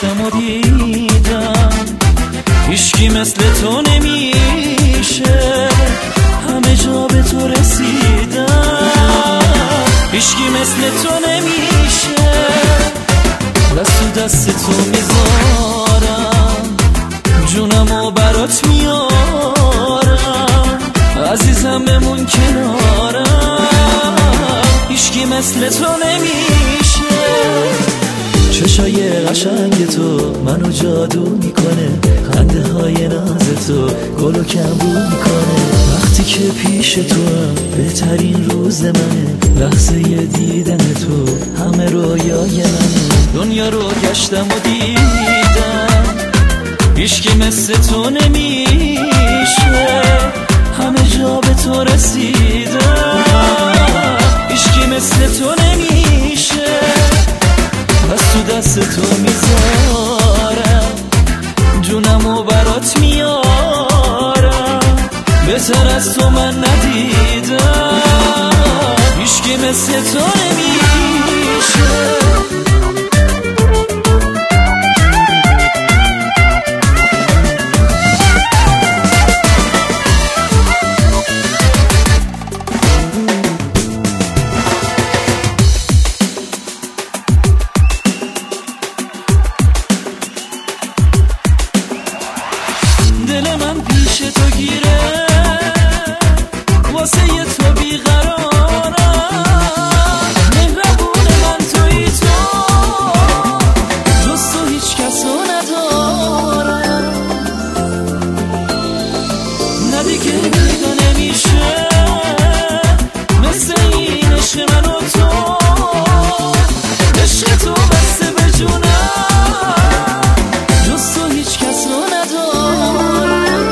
گشتم و دیدم هیچکی مثل تو نمیشه، همه جا به تو رسیدم. هیچکی مثل تو نمیشه، دست تو دست تو میذارم، جونمو برات میارم، عزیزم بمون کنارم. هیچکی مثل تو نمیشه. چشای قشنگ تو منو جادو میکنه، خنده های ناز تو گلو کمبو میکنه. وقتی که پیش تو هم بهترین روز منه، لحظه دیدن تو همه رویای منه. دنیا رو گشتم و دیدم هیچکی مثل تو نمیشه، همه جا به تو رسیدم. هیچکی مثل تو نمیشه، دست تو دست تو میذارم، جونمو برات میارم، بهتر از تو من ندیدم. هیچکی مثل تو نمیشه. دل من پیش تو گیره، واسه تو بیقرارم. مهربون من تویی تو، جز تو هیچ کسو ندارم. نه دیگه پیدا نمیشه مثل این عشق من و تو، عشق تو بسته به جونم، جز تو هیچ کسو ندارم.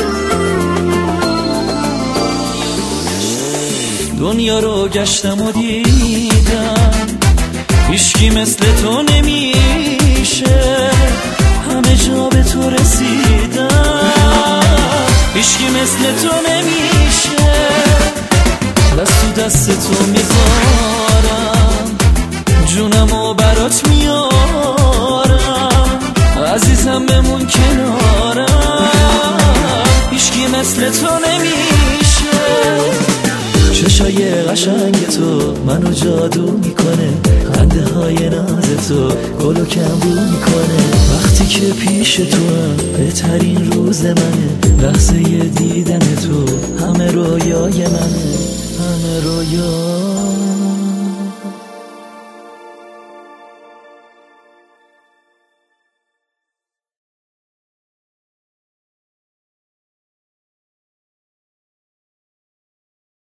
دنیا رو گشتم و دیدم هیچکی مثل تو نمیشه، همه جا به تو رسیدم. هیچکی مثل تو نمیشه، دست تو دست تو میذارم، جونمو برات میارم، عزیزم بمون کنارم. هیچکی مثل تو نمیشه. چشای قشنگ تو منو جادو میکنه، خنده های ناز تو گلو کمبو میکنه. وقتی که پیش تو هم بهترین روز منه، لحظه دیدن تو همه رویای منه، همه رویای